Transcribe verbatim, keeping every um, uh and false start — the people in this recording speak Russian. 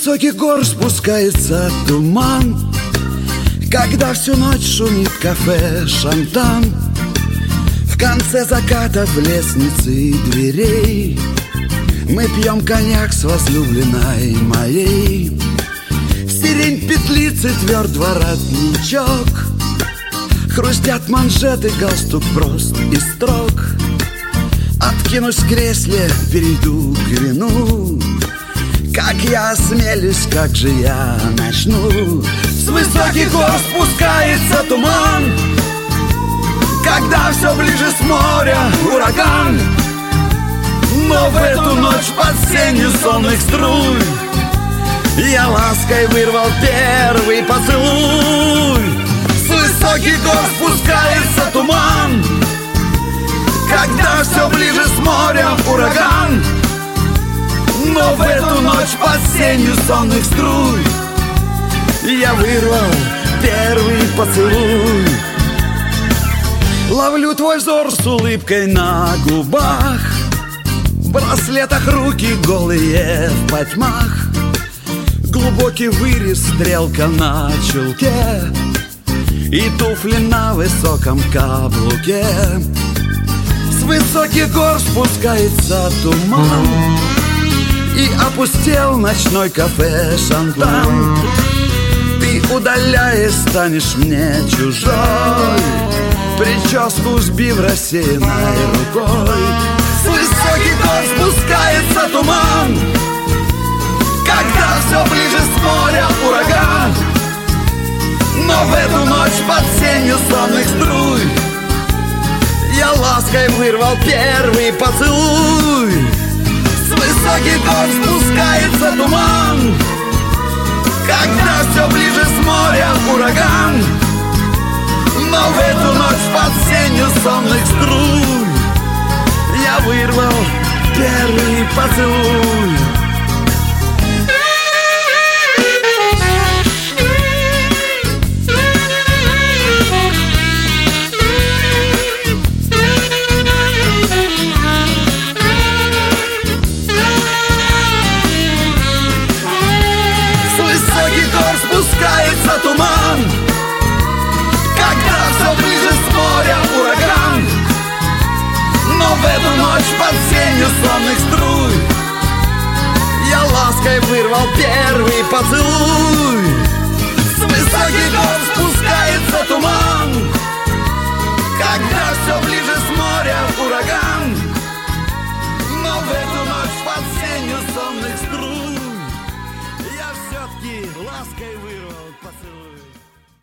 высоких гор спускается туман, когда всю ночь шумит кафе «Шантан». В конце заката в лестнице дверей мы пьем коньяк с возлюбленной моей. Сирень петлицы, тверд воротничок, хрустят манжеты, галстук прост и строг. Откинусь в кресле, перейду к вину. Как я осмелюсь, как же я начну? С высоких гор спускается туман, когда все ближе с моря ураган. Но в эту ночь под сенью сонных струй я лаской вырвал первый поцелуй. С высоких гор спускается туман, когда все ближе с моря ураган. Но в эту ночь под сенью сонных струй я вырвал первый поцелуй. Ловлю твой взор с улыбкой на губах, в браслетах руки голые в потьмах, глубокий вырез, стрелка на чулке и туфли на высоком каблуке. С высоких гор спускается туман, и опустел ночной кафе «Шантан». Ты, удаляясь, станешь мне чужой, прическу сбив рассеянной рукой. С высоких гор спускается туман, когда все ближе с моря ураган. Но в эту ночь под сенью сонных струй я лаской вырвал первый поцелуй. С высоких гор спускается туман, когда все ближе с моря ураган. Но в эту ночь под сенью сонных струй я вырвал первый поцелуй. Спускается туман, когда все ближе с моря ураган. Но в эту ночь под сенью сонных струй я лаской вырвал первый поцелуй. С высоких гор спускается туман, когда все ближе